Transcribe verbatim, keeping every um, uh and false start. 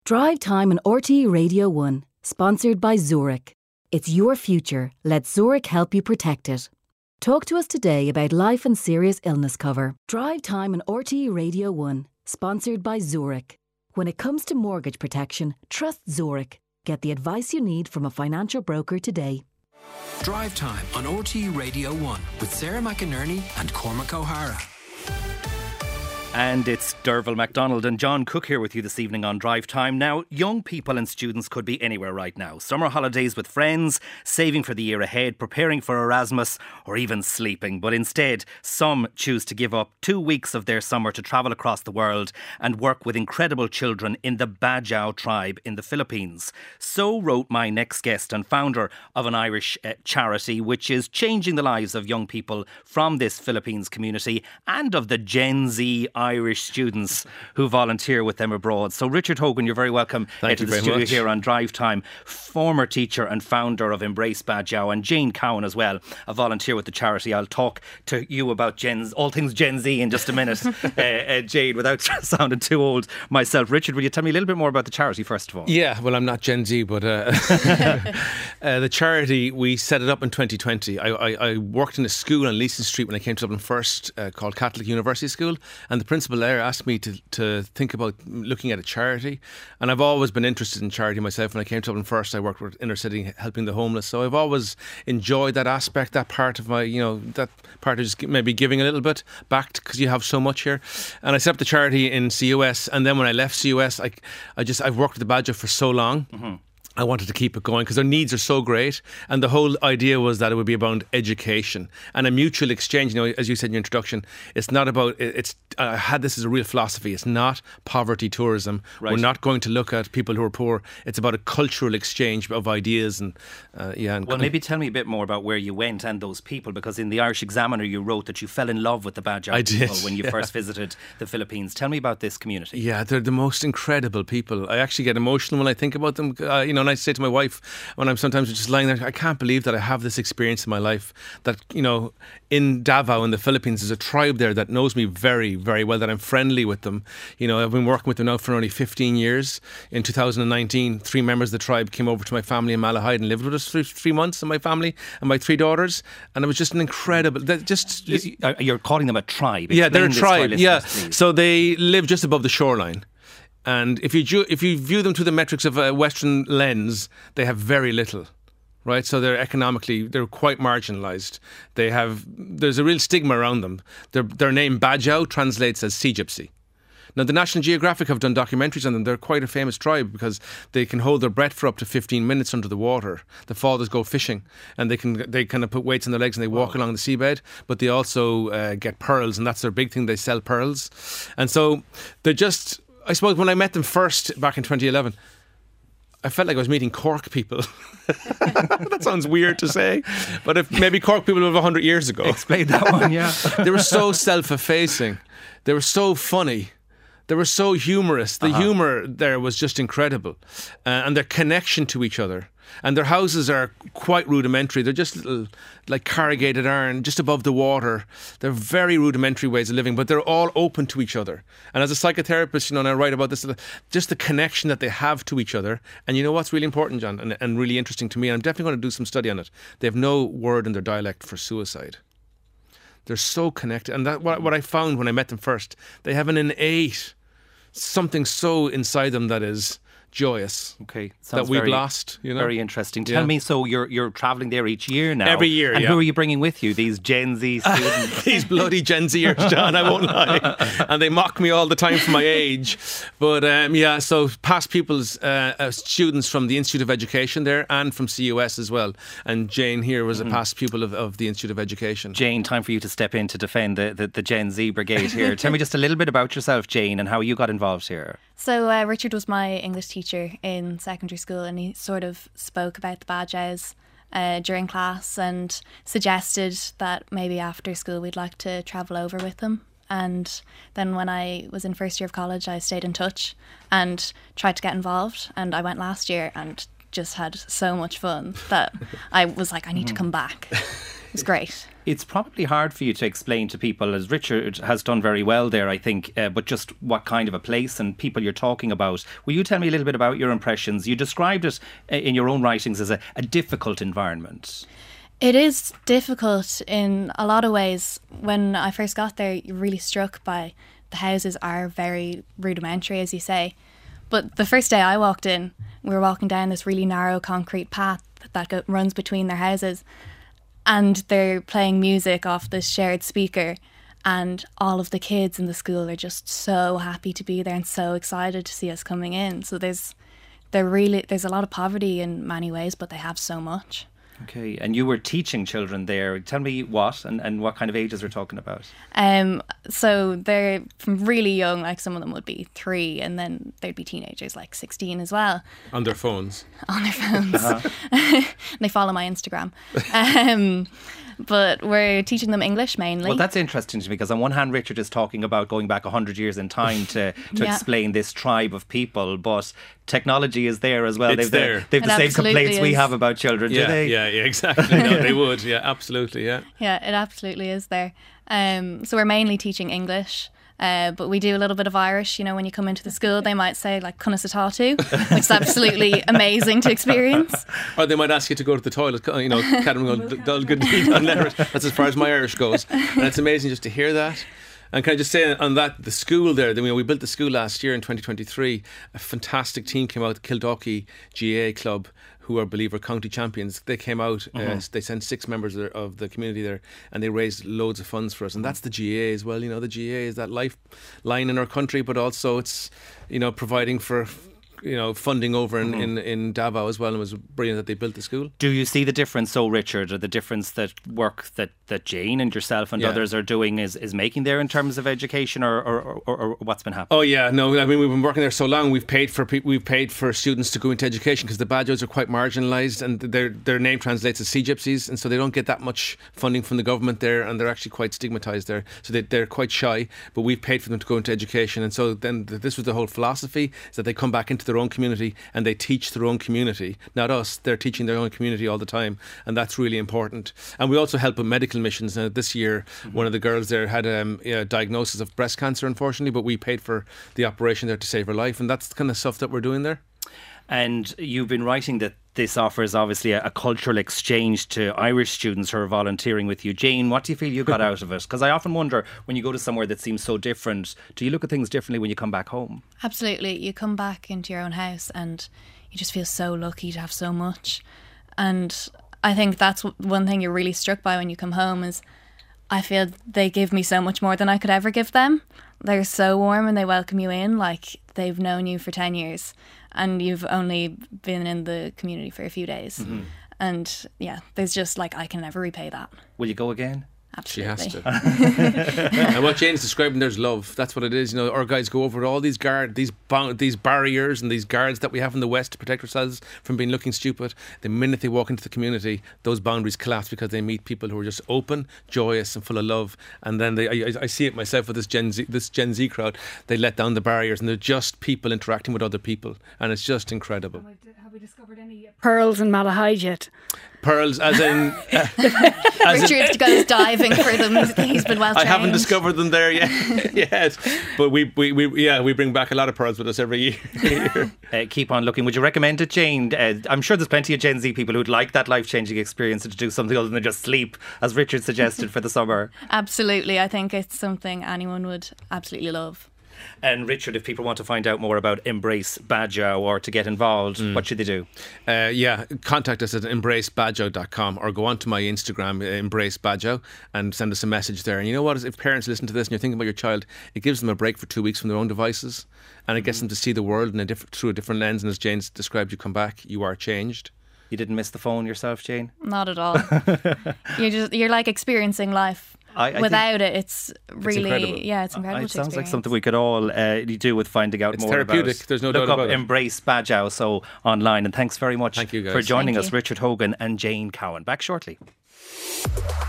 Drive Time on R T E Radio one, sponsored by Zurich. It's your future. Let Zurich help you protect it. Talk to us today about life and serious illness cover. Drive Time on R T E Radio one, sponsored by Zurich. When it comes to mortgage protection, trust Zurich. Get the advice you need from a financial broker today. Drive Time on R T E Radio one with Sarah McInerney and Cormac O'Hara. And it's Derval MacDonald and John Cook here with you this evening on Drive Time. Now, young people and students could be anywhere right now. Summer holidays with friends, saving for the year ahead, preparing for Erasmus, or even sleeping. But instead, some choose to give up two weeks of their summer to travel across the world and work with incredible children in the Bajau tribe in the Philippines. So wrote my next guest and founder of an Irish uh, charity which is changing the lives of young people from this Philippines community and of the Gen Z Irish students who volunteer with them abroad. So Richard Hogan, you're very welcome uh, to the studio much. Here on Drive Time. Former teacher and founder of Embrace Bajau, and Jane Cowan as well, a volunteer with the charity. I'll talk to you about Gen, all things Gen Z in just a minute, uh, uh, Jane, without sounding too old myself. Richard, will you tell me a little bit more about the charity first of all? Yeah, well, I'm not Gen Z, but uh, uh, the charity, we set it up in twenty twenty. I, I, I worked in a school on Leeson Street when I came to Dublin first, uh, called Catholic University School, and the principal there asked me to, to think about looking at a charity, and I've always been interested in charity myself. When I came to Dublin first, I worked with inner city helping the homeless, so I've always enjoyed that aspect, that part of my, you know, that part of just maybe giving a little bit back, because you have so much here. And I set up the charity in C U S, and then when I left C U S, I, I just I've worked with the Bajau for so long. Mm-hmm. I wanted to keep it going because their needs are so great, and the whole idea was that it would be about education and a mutual exchange. You know, as you said in your introduction, it's not about it's. I had this as a real philosophy. It's not poverty tourism. Right. We're not going to look at people who are poor. It's about a cultural exchange of ideas and uh, yeah. And well, maybe tell me a bit more about where you went and those people, because in the Irish Examiner you wrote that you fell in love with the Bajau I people did, when you yeah. first visited the Philippines. Tell me about this community. Yeah, they're the most incredible people. I actually get emotional when I think about them. Uh, you know. And I say to my wife when I'm sometimes just lying there, I can't believe that I have this experience in my life, that, you know, in Davao in the Philippines there's a tribe there that knows me very, very well, that I'm friendly with them. You know, I've been working with them now for nearly fifteen years. In two thousand nineteen, three members of the tribe came over to my family in Malahide and lived with us for three months, and my family and my three daughters, and it was just an incredible, just you're calling them a tribe. Yeah, they're a tribe. Yeah, please. So they live just above the shoreline. And if you ju- if you view them through the metrics of a Western lens, they have very little, right? So they're economically, they're quite marginalised. They have, there's a real stigma around them. Their their name Bajau translates as sea gypsy. Now, the National Geographic have done documentaries on them. They're quite a famous tribe because they can hold their breath for up to fifteen minutes under the water. The fathers go fishing, and they can they kind of put weights on their legs and they walk wow. along the seabed. But they also uh, get pearls, and that's their big thing. They sell pearls, and so they're just. I suppose when I met them first back in twenty eleven, I felt like I was meeting Cork people. That sounds weird to say, but if maybe Cork people of one hundred years ago. Explain that one, yeah. They were so self-effacing. They were so funny. They were so humorous. The uh-huh. humour there was just incredible. Uh, and their connection to each other. And their houses are quite rudimentary. They're just little, like corrugated iron, just above the water. They're very rudimentary ways of living, but they're all open to each other. And as a psychotherapist, you know, and I write about this, just the connection that they have to each other. And you know what's really important, John, and, and really interesting to me, and I'm definitely going to do some study on it. They have no word in their dialect for suicide. They're so connected. And that what, what I found when I met them first, they have an innate something so inside them that is joyous. Okay, that we've very, lost. You know, very interesting. Tell yeah. me, so you're you're travelling there each year now? Every year, and yeah. who are you bringing with you? These Gen Z students, these bloody Gen Zers, John. I won't lie, and they mock me all the time for my age. But um, yeah, so past pupils, uh, uh, students from the Institute of Education there, and from C U S as well. And Jane here was mm-hmm. a past pupil of, of the Institute of Education. Jane, time for you to step in to defend the the, the Gen Z brigade here. Tell me just a little bit about yourself, Jane, and how you got involved here. So uh, Richard was my English teacher in secondary school, and he sort of spoke about the Bajaus uh, during class and suggested that maybe after school we'd like to travel over with them. And then when I was in first year of college, I stayed in touch and tried to get involved, and I went last year and just had so much fun that I was like, I need to come back. It was great. it's probably hard for you to explain to people, as Richard has done very well there, I think, uh, but just what kind of a place and people you're talking about. Will you tell me a little bit about your impressions? You described it in your own writings as a, a difficult environment. It is difficult in a lot of ways. When I first got there, you're really struck by the houses are very rudimentary, as you say. But the first day I walked in, we were walking down this really narrow concrete path that go, runs between their houses, and they're playing music off this shared speaker, and all of the kids in the school are just so happy to be there and so excited to see us coming in. So there's they're really there's a lot of poverty in many ways, but they have so much. Okay, and you were teaching children there. Tell me what and, and what kind of ages we're talking about. Um, so they're from really young, like some of them would be three, and then there'd be teenagers like sixteen as well. On their phones. On their phones. Uh-huh. They follow my Instagram. Um, but we're teaching them English mainly. Well, that's interesting to me because on one hand, Richard is talking about going back one hundred years in time to, to yeah. explain this tribe of people, but technology is there as well. It's they've there. The, they've It the same absolutely complaints we is. have about children, Yeah, do they? yeah, yeah, exactly. No, they would. Yeah, absolutely, yeah. Yeah, it absolutely is there. Um, so we're mainly teaching English. Uh, but we do a little bit of Irish. You know, when you come into the school, they might say like "Cunna Satatu," which is absolutely amazing to experience. Or they might ask you to go to the toilet, you know, Cadam going, "Dul good deed on letters." That's as far as my Irish goes. And it's amazing just to hear that. And can I just say on that, the school there, you know, we built the school last year in twenty twenty-three. A fantastic team came out, the Kildalkey G A A club, who are, believe, are county champions. They came out, mm-hmm. uh, they sent six members of, of the community there, and they raised loads of funds for us. And that's the G A A as well. You know, the G A A is that lifeline in our country, but also it's, you know, providing for, you know, funding over in, mm-hmm. in, in Davao as well. And it was brilliant that they built the school. Do you see the difference, so Richard, or the difference that work that, that Jane and yourself and yeah. others are doing is, is making there in terms of education, or, or, or, or what's been happening? Oh yeah, no, I mean, we've been working there so long. We've paid for pe- we've paid for students to go into education because the Badgos are quite marginalised, and their their name translates as sea gypsies, and so they don't get that much funding from the government there, and they're actually quite stigmatised there. So they, they're quite shy. But we've paid for them to go into education, and so then th- this was the whole philosophy: is that they come back into their own community and they teach their own community, not us. They're teaching their own community all the time, and that's really important. And we also help with medical missions. Uh, this year, mm-hmm. one of the girls there had um, a diagnosis of breast cancer, unfortunately, but we paid for the operation there to save her life, and that's the kind of stuff that we're doing there. And you've been writing that this offers obviously a, a cultural exchange to Irish students who are volunteering with you. Jane, what do you feel you got out of it? Because I often wonder, when you go to somewhere that seems so different, do you look at things differently when you come back home? Absolutely. You come back into your own house and you just feel so lucky to have so much. And I think that's one thing you're really struck by when you come home is I feel they give me so much more than I could ever give them. They're so warm and they welcome you in like they've known you for ten years and you've only been in the community for a few days. Mm-hmm. And yeah, there's just like, I can never repay that. Will you go again? Absolutely. She has to. And what Jane's describing there's love. That's what it is. You know, our guys go over all these guard, these ba- these barriers and these guards that we have in the West to protect ourselves from being looking stupid. The minute they walk into the community, those boundaries collapse because they meet people who are just open, joyous, and full of love. And then they, I, I see it myself with this Gen Z, this Gen Z crowd. They let down the barriers, and they're just people interacting with other people, and it's just incredible. Have we, have we discovered any pearls in Malahide yet? Pearls, as in uh, as Richard in, goes diving for them. He's, he's been well trained. I haven't discovered them there yet, yet. But we, we, we, yeah, we bring back a lot of pearls with us every year. uh, keep on looking. Would you recommend it, Jane? Uh, I'm sure there's plenty of Gen Z people who'd like that life-changing experience and to do something other than just sleep, as Richard suggested for the summer. Absolutely, I think it's something anyone would absolutely love. And Richard, if people want to find out more about Embrace Badjo or to get involved, mm. what should they do? Uh, yeah, contact us at embrace badjo dot com or go on to my Instagram, uh, Embrace Badjo, and send us a message there. And you know what? If parents listen to this and you're thinking about your child, it gives them a break for two weeks from their own devices, and it gets mm. them to see the world in a diff- through a different lens. And as Jane's described, you come back, you are changed. You didn't miss the phone yourself, Jane? Not at all. you're just you're like experiencing life. I, I Without it, it's really, it's yeah, it's incredible. It to sounds experience. like something we could all uh, do with finding out it's more about. It's therapeutic, there's no Look doubt up about it. Embrace Badjo, so online. And thanks very much Thank you guys. for joining Thank us, you. Richard Hogan and Jane Cowan. Back shortly.